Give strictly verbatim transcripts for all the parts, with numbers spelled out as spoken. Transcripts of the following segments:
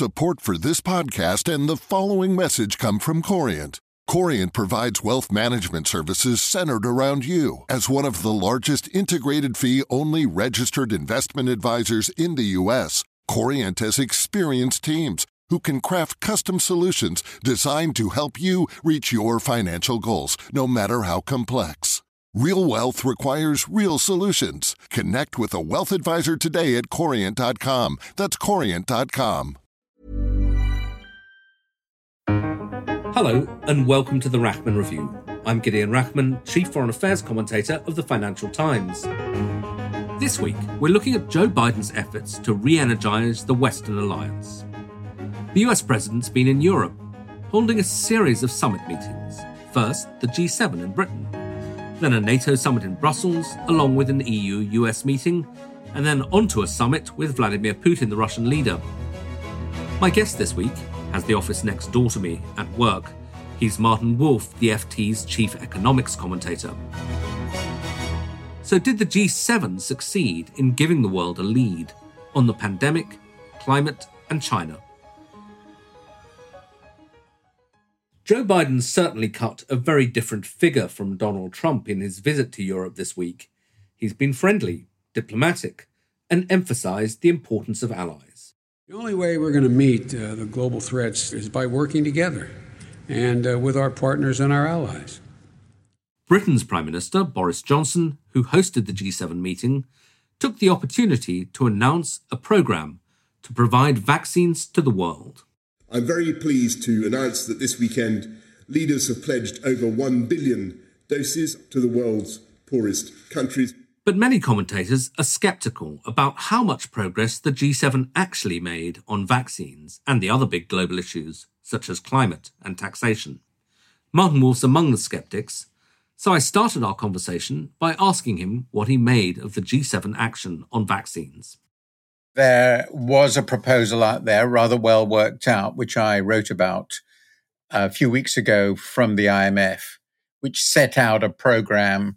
Support for this podcast and the following message come from Corient. Corient provides wealth management services centered around you. As one of the largest integrated fee-only registered investment advisors in the U S, Corient has experienced teams who can craft custom solutions designed to help you reach your financial goals, no matter how complex. Real wealth requires real solutions. Connect with a wealth advisor today at corient dot com. That's corient dot com. Hello and welcome to the Rachman Review. I'm Gideon Rachman, Chief Foreign Affairs Commentator of the Financial Times. This week, we're looking at Joe Biden's efforts to re-energise the Western alliance. The U S president's been in Europe, holding a series of summit meetings. First, the G seven in Britain, then a NATO summit in Brussels, along with an E U U S meeting, and then onto a summit with Vladimir Putin, the Russian leader. My guest this week has the office next door to me at work. He's Martin Wolf, the F T's chief economics commentator. So did the G seven succeed in giving the world a lead on the pandemic, climate, and China? Joe Biden certainly cut a very different figure from Donald Trump in his visit to Europe this week. He's been friendly, diplomatic, and emphasised the importance of allies. The only way we're going to meet uh, the global threats is by working together and uh, with our partners and our allies. Britain's Prime Minister, Boris Johnson, who hosted the G seven meeting, took the opportunity to announce a programme to provide vaccines to the world. I'm very pleased to announce that this weekend, leaders have pledged over one billion doses to the world's poorest countries. But many commentators are sceptical about how much progress the G seven actually made on vaccines and the other big global issues, such as climate and taxation. Martin Wolf's among the sceptics, so I started our conversation by asking him what he made of the G seven action on vaccines. There was a proposal out there, rather well worked out, which I wrote about a few weeks ago from the I M F, which set out a program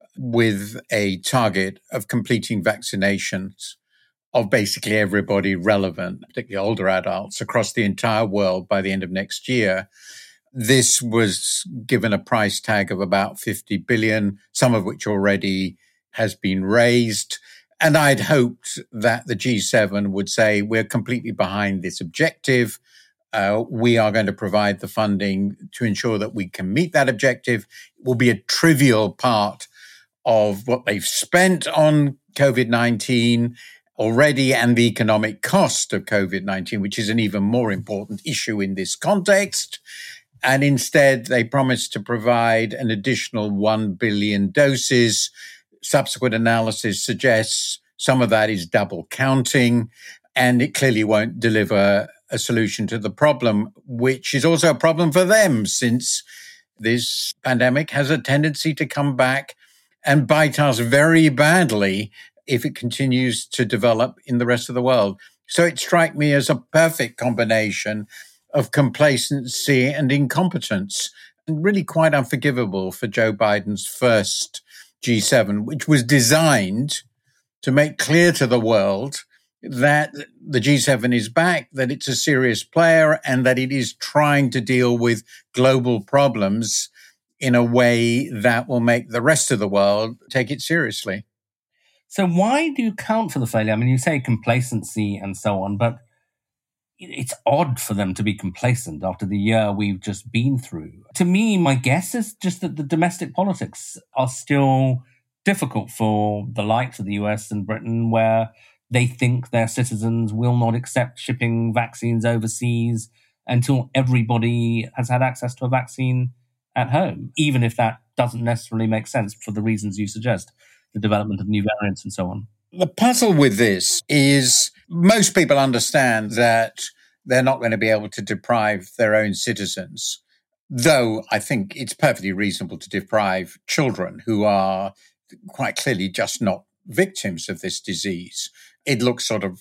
with a target of completing vaccinations of basically everybody relevant, particularly older adults, across the entire world by the end of next year. This was given a price tag of about fifty billion, some of which already has been raised. And I'd hoped that the G seven would say, we're completely behind this objective. Uh, we are going to provide the funding to ensure that we can meet that objective. It will be a trivial part of what they've spent on COVID nineteen already and the economic cost of COVID nineteen, which is an even more important issue in this context. And instead, they promised to provide an additional one billion doses. Subsequent analysis suggests some of that is double counting, and it clearly won't deliver a solution to the problem, which is also a problem for them, since this pandemic has a tendency to come back and bite us very badly if it continues to develop in the rest of the world. So it struck me as a perfect combination of complacency and incompetence, and really quite unforgivable for Joe Biden's first G seven, which was designed to make clear to the world that the G seven is back, that it's a serious player, and that it is trying to deal with global problems in a way that will make the rest of the world take it seriously. So why do you count for the failure? I mean, you say complacency and so on, but it's odd for them to be complacent after the year we've just been through. To me, my guess is just that the domestic politics are still difficult for the likes of the U S and Britain, where they think their citizens will not accept shipping vaccines overseas until everybody has had access to a vaccine at home, even if that doesn't necessarily make sense for the reasons you suggest, the development of new variants and so on. The puzzle with this is most people understand that they're not going to be able to deprive their own citizens, though I think it's perfectly reasonable to deprive children who are quite clearly just not victims of this disease. It looks sort of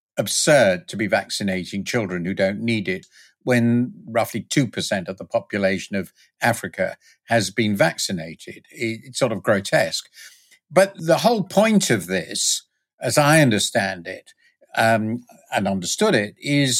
absurd to be vaccinating children who don't need it when roughly two percent of the population of Africa has been vaccinated. It's sort of grotesque. But the whole point of this, as I understand it, um, and understood it, is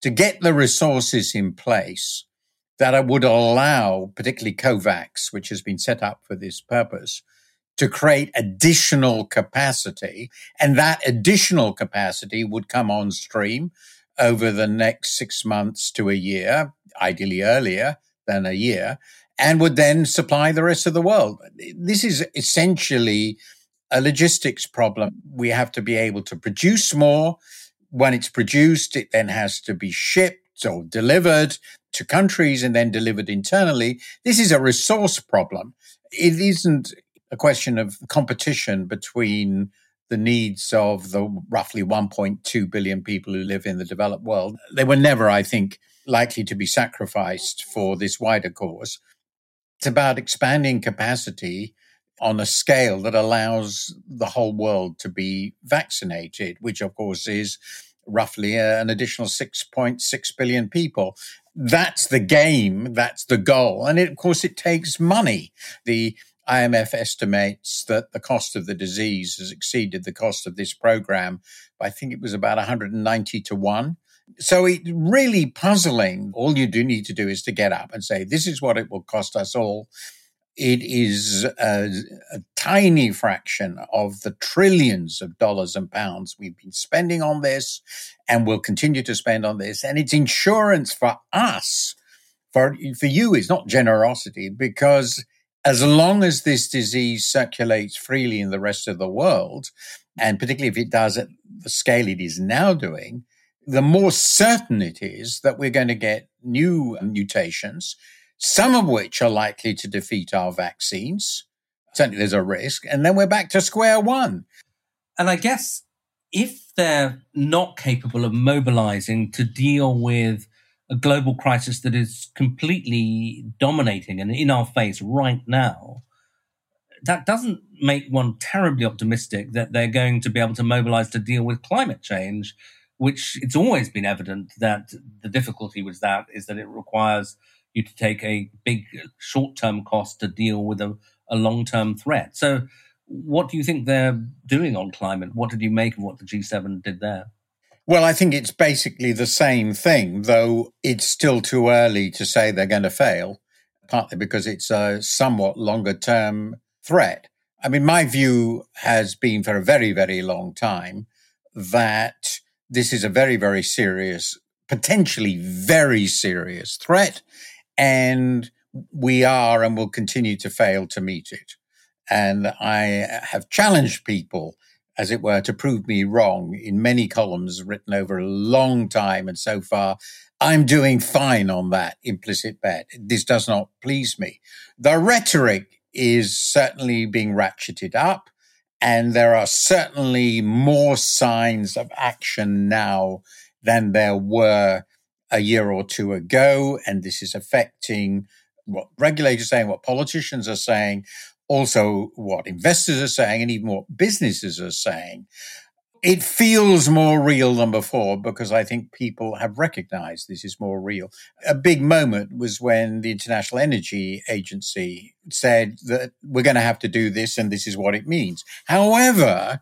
to get the resources in place that would allow, particularly COVAX, which has been set up for this purpose, to create additional capacity. And that additional capacity would come on stream over the next six months to a year, ideally earlier than a year, and would then supply the rest of the world. This is essentially a logistics problem. We have to be able to produce more. When it's produced, it then has to be shipped or delivered to countries and then delivered internally. This is a resource problem. It isn't a question of competition between the needs of the roughly one point two billion people who live in the developed world. They were never, I think, likely to be sacrificed for this wider cause. It's about expanding capacity on a scale that allows the whole world to be vaccinated, which, of course, is roughly an additional six point six billion people. That's the game. That's the goal. And it, of course, it takes money. The I M F estimates that the cost of the disease has exceeded the cost of this program. I think it was about one hundred ninety to one. So it's really puzzling. All you do need to do is to get up and say, this is what it will cost us all. It is a, a tiny fraction of the trillions of dollars and pounds we've been spending on this and will continue to spend on this. And it's insurance for us. For, for you, it's not generosity, because as long as this disease circulates freely in the rest of the world, and particularly if it does at the scale it is now doing, the more certain it is that we're going to get new mutations, some of which are likely to defeat our vaccines. Certainly there's a risk. And then we're back to square one. And I guess if they're not capable of mobilizing to deal with a global crisis that is completely dominating and in our face right now, that doesn't make one terribly optimistic that they're going to be able to mobilize to deal with climate change, which it's always been evident that the difficulty with that is that it requires you to take a big short-term cost to deal with a, a long-term threat. So what do you think they're doing on climate? What did you make of what the G seven did there? Well, I think it's basically the same thing, though it's still too early to say they're going to fail, partly because it's a somewhat longer-term threat. I mean, my view has been for a very, very long time that this is a very, very serious, potentially very serious threat, and we are and will continue to fail to meet it. And I have challenged people, as it were, to prove me wrong in many columns written over a long time. And so far, I'm doing fine on that implicit bet. This does not please me. The rhetoric is certainly being ratcheted up, and there are certainly more signs of action now than there were a year or two ago. And this is affecting what regulators are saying, what politicians are saying, also what investors are saying, and even what businesses are saying. It feels more real than before because I think people have recognized this is more real. A big moment was when the International Energy Agency said that we're going to have to do this and this is what it means. However,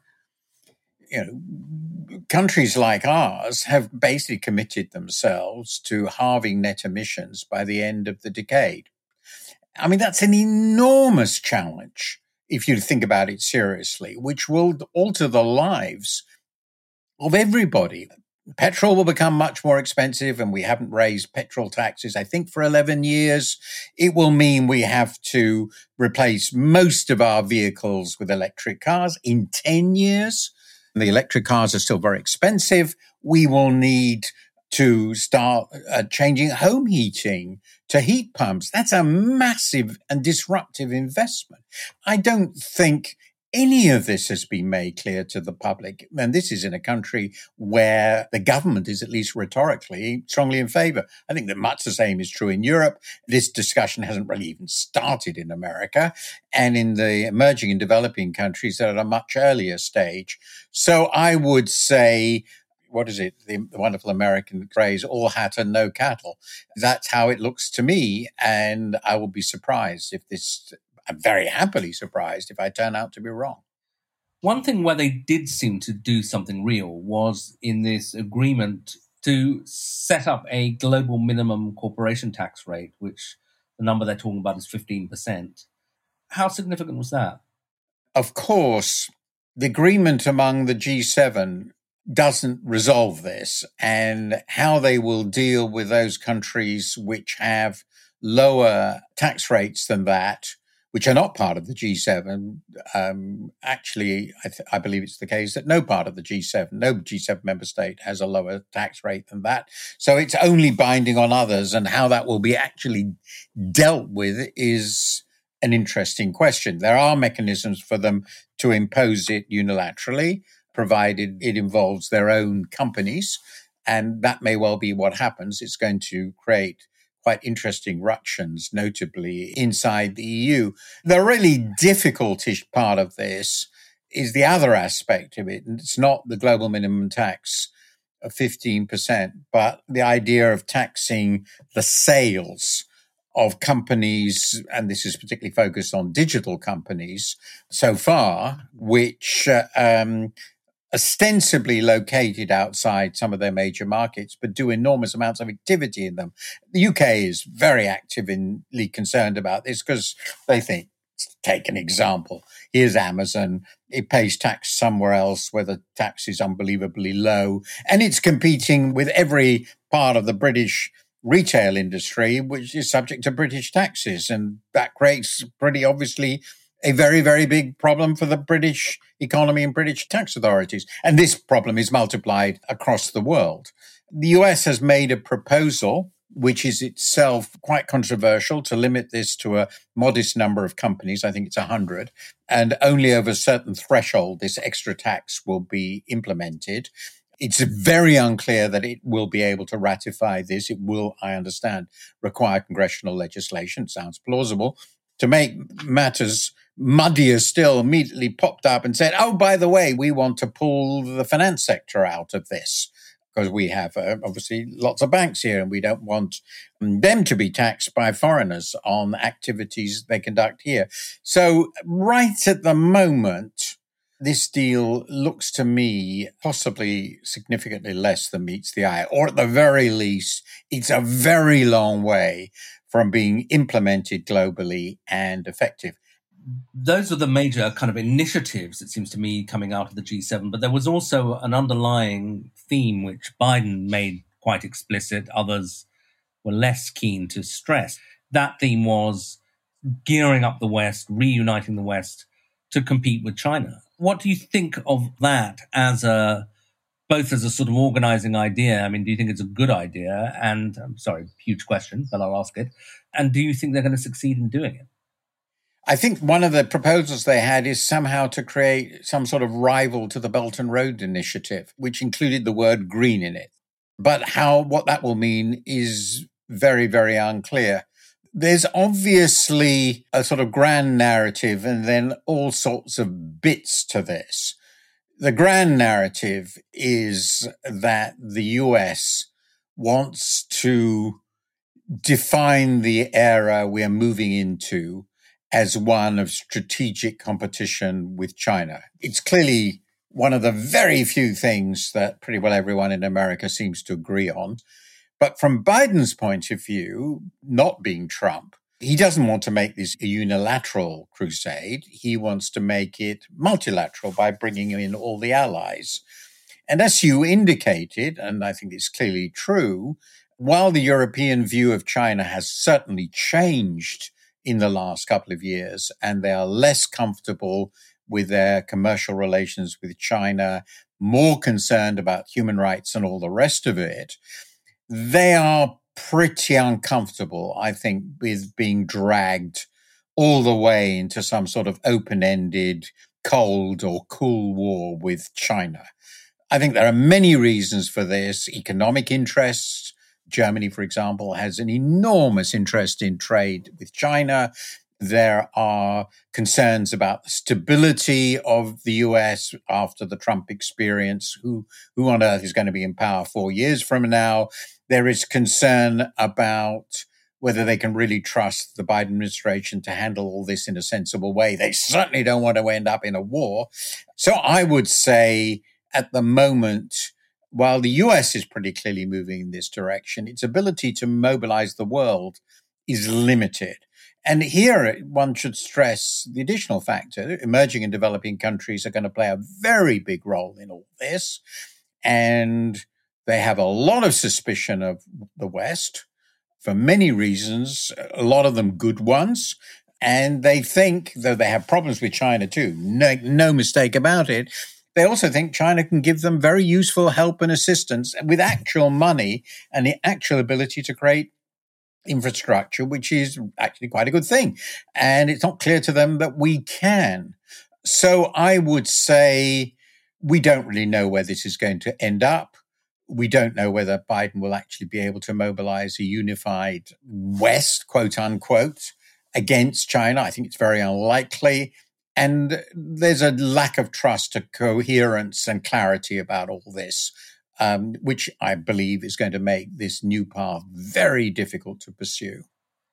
you know, countries like ours have basically committed themselves to halving net emissions by the end of the decade. I mean, that's an enormous challenge if you think about it seriously, which will alter the lives of everybody. Petrol will become much more expensive, and we haven't raised petrol taxes, I think, for eleven years. It will mean we have to replace most of our vehicles with electric cars in ten years. The electric cars are still very expensive. We will need to start uh, changing home heating to heat pumps. That's a massive and disruptive investment. I don't think any of this has been made clear to the public. And this is in a country where the government is, at least rhetorically, strongly in favor. I think that much the same is true in Europe. This discussion hasn't really even started in America. And in the emerging and developing countries, they're at a much earlier stage. So I would say, what is it? The, the wonderful American phrase, all hat and no cattle. That's how it looks to me. And I will be surprised if this, I'm very happily surprised if I turn out to be wrong. One thing where they did seem to do something real was in this agreement to set up a global minimum corporation tax rate, which the number they're talking about is fifteen percent. How significant was that? Of course, the agreement among the G seven doesn't resolve this, and how they will deal with those countries which have lower tax rates than that, which are not part of the G seven. Um, actually, I, th- I believe it's the case that no part of the G seven, no G seven member state has a lower tax rate than that. So it's only binding on others, and how that will be actually dealt with is an interesting question. There are mechanisms for them to impose it unilaterally, provided it involves their own companies. And that may well be what happens. It's going to create quite interesting ructions, notably inside the E U. The really difficult-ish part of this is the other aspect of it. And it's not the global minimum tax of fifteen percent, but the idea of taxing the sales of companies, and this is particularly focused on digital companies so far, which uh, um, ostensibly located outside some of their major markets, but do enormous amounts of activity in them. The U K is very actively concerned about this because they think, take an example, here's Amazon, it pays tax somewhere else where the tax is unbelievably low, and it's competing with every part of the British retail industry, which is subject to British taxes. And that creates pretty obviously a very, very big problem for the British economy and British tax authorities. And this problem is multiplied across the world. The U S has made a proposal, which is itself quite controversial, to limit this to a modest number of companies. I think it's one hundred. And only over a certain threshold, this extra tax will be implemented. It's very unclear that it will be able to ratify this. It will, I understand, require congressional legislation. Sounds plausible. To make matters muddier still, immediately popped up and said, oh, by the way, we want to pull the finance sector out of this because we have uh, obviously lots of banks here and we don't want them to be taxed by foreigners on activities they conduct here. So right at the moment, this deal looks to me possibly significantly less than meets the eye, or at the very least, it's a very long way from being implemented globally and effective. Those are the major kind of initiatives, it seems to me, coming out of the G seven. But there was also an underlying theme which Biden made quite explicit. Others were less keen to stress. That theme was gearing up the West, reuniting the West to compete with China. What do you think of that as a, both as a sort of organizing idea? I mean, do you think it's a good idea? And I'm sorry, huge question, but I'll ask it. And do you think they're going to succeed in doing it? I think one of the proposals they had is somehow to create some sort of rival to the Belt and Road Initiative, which included the word green in it. But how, what that will mean is very, very unclear. There's obviously a sort of grand narrative and then all sorts of bits to this. The grand narrative is that the U S wants to define the era we're moving into as one of strategic competition with China. It's clearly one of the very few things that pretty well everyone in America seems to agree on. But from Biden's point of view, not being Trump, he doesn't want to make this a unilateral crusade. He wants to make it multilateral by bringing in all the allies. And as you indicated, and I think it's clearly true, while the European view of China has certainly changed in the last couple of years, and they are less comfortable with their commercial relations with China, more concerned about human rights and all the rest of it, they are pretty uncomfortable, I think, with being dragged all the way into some sort of open-ended cold or cool war with China. I think there are many reasons for this. Economic interests. Germany, for example, has an enormous interest in trade with China. There are concerns about the stability of the U S after the Trump experience. Who, who on earth is going to be in power four years from now? There is concern about whether they can really trust the Biden administration to handle all this in a sensible way. They certainly don't want to end up in a war. So I would say at the moment, while the U S is pretty clearly moving in this direction, its ability to mobilize the world is limited. And here one should stress the additional factor. Emerging and developing countries are going to play a very big role in all this. And they have a lot of suspicion of the West for many reasons, a lot of them good ones. And they think, though they have problems with China too, no, no mistake about it, they also think China can give them very useful help and assistance with actual money and the actual ability to create infrastructure, which is actually quite a good thing. And it's not clear to them that we can. So I would say we don't really know where this is going to end up. We don't know whether Biden will actually be able to mobilize a unified West, quote unquote, against China. I think it's very unlikely. And there's a lack of trust, a coherence and clarity about all this. Um, which I believe is going to make this new path very difficult to pursue.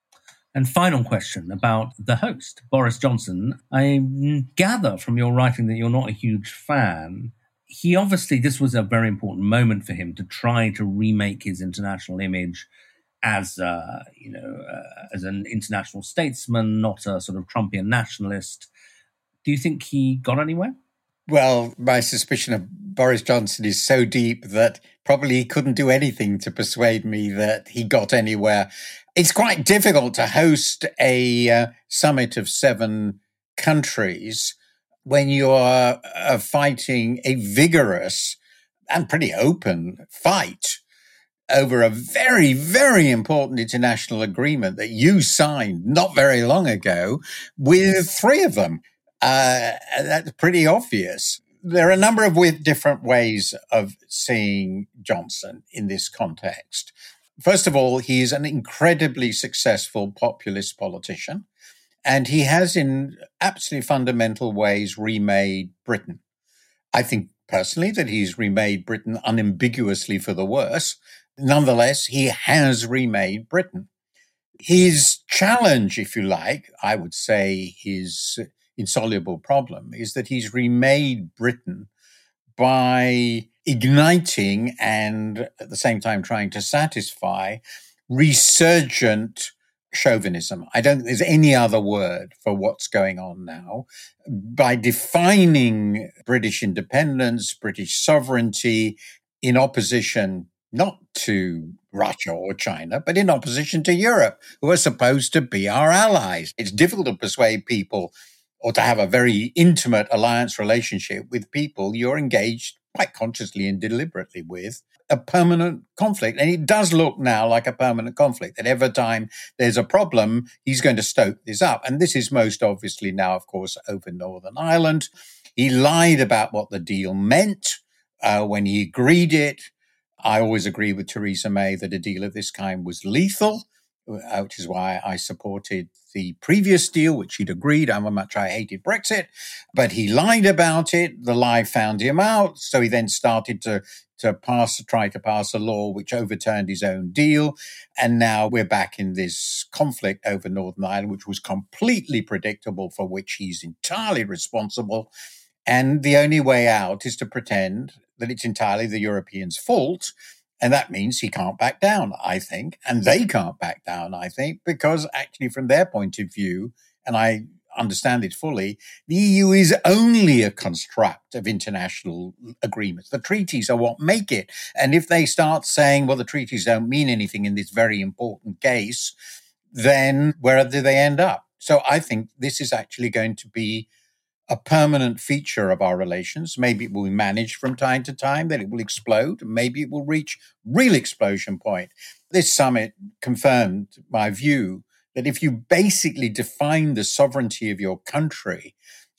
And final question about the host, Boris Johnson. I gather from your writing that you're not a huge fan. He obviously, this was a very important moment for him to try to remake his international image as, uh, you know, uh, as an international statesman, not a sort of Trumpian nationalist. Do you think he got anywhere? Well, my suspicion of Boris Johnson is so deep that probably he couldn't do anything to persuade me that he got anywhere. It's quite difficult to host a uh, summit of seven countries when you're uh, fighting a vigorous and pretty open fight over a very, very important international agreement that you signed not very long ago with three of them. Uh, that's pretty obvious. There are a number of with different ways of seeing Johnson in this context. First of all, he's an incredibly successful populist politician, and he has in absolutely fundamental ways remade Britain. I think personally that he's remade Britain unambiguously for the worse. Nonetheless, he has remade Britain. His challenge, if you like, I would say his insoluble problem is that he's remade Britain by igniting and at the same time trying to satisfy resurgent chauvinism. I don't think there's any other word for what's going on now. By defining British independence, British sovereignty in opposition not to Russia or China, but in opposition to Europe, who are supposed to be our allies. It's difficult to persuade people or to have a very intimate alliance relationship with people you're engaged quite consciously and deliberately with a permanent conflict. And it does look now like a permanent conflict, that every time there's a problem, he's going to stoke this up. And this is most obviously now, of course, over Northern Ireland. He lied about what the deal meant uh, when he agreed it. I always agree with Theresa May that a deal of this kind was lethal, which is why I supported the previous deal, which he'd agreed how much I hated Brexit. But he lied about it. The lie found him out. So he then started to, to pass, try to pass a law which overturned his own deal. And now we're back in this conflict over Northern Ireland, which was completely predictable, for which he's entirely responsible. And the only way out is to pretend that it's entirely the Europeans' fault. And that means he can't back down, I think. And they can't back down, I think, because actually from their point of view, and I understand it fully, the E U is only a construct of international agreements. The treaties are what make it. And if they start saying, well, the treaties don't mean anything in this very important case, then where do they end up? So I think this is actually going to be a permanent feature of our relations. Maybe it will be managed from time to time, that it will explode. Maybe it will reach real explosion point. This summit confirmed my view that if you basically define the sovereignty of your country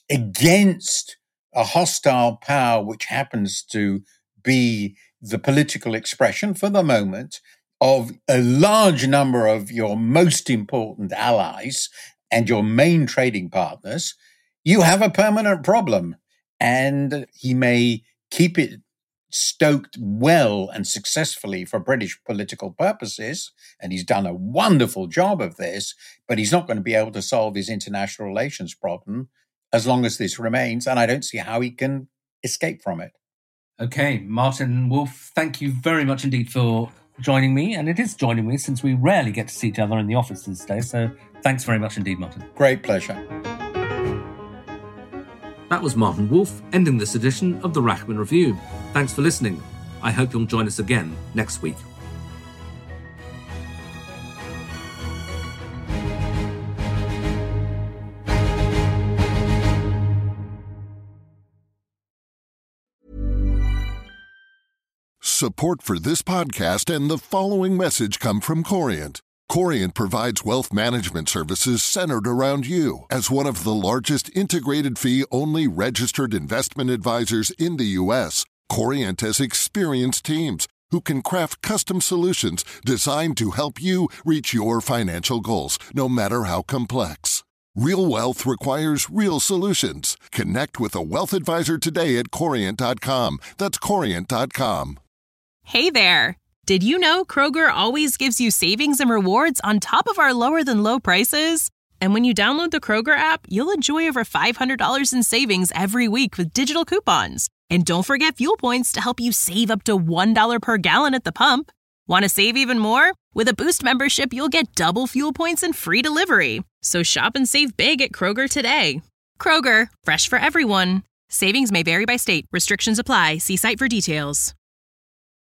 against a hostile power, which happens to be the political expression for the moment of a large number of your most important allies and your main trading partners, you have a permanent problem. And he may keep it stoked well and successfully for British political purposes, and he's done a wonderful job of this, but he's not going to be able to solve his international relations problem as long as this remains, and I don't see how he can escape from it. Okay, Martin Wolf, thank you very much indeed for joining me. And it is joining me since we rarely get to see each other in the office these days. So thanks very much indeed, Martin. Great pleasure. That was Martin Wolf, ending this edition of the Rachman Review. Thanks for listening. I hope you'll join us again next week. Support for this podcast and the following message come from Corient. Corient provides wealth management services centered around you. As one of the largest integrated fee-only registered investment advisors in the U S, Corient has experienced teams who can craft custom solutions designed to help you reach your financial goals, no matter how complex. Real wealth requires real solutions. Connect with a wealth advisor today at corient dot com. That's corient dot com. Hey there! Did you know Kroger always gives you savings and rewards on top of our lower-than-low prices? And when you download the Kroger app, you'll enjoy over five hundred dollars in savings every week with digital coupons. And don't forget fuel points to help you save up to one dollar per gallon at the pump. Want to save even more? With a Boost membership, you'll get double fuel points and free delivery. So shop and save big at Kroger today. Kroger, fresh for everyone. Savings may vary by state. Restrictions apply. See site for details.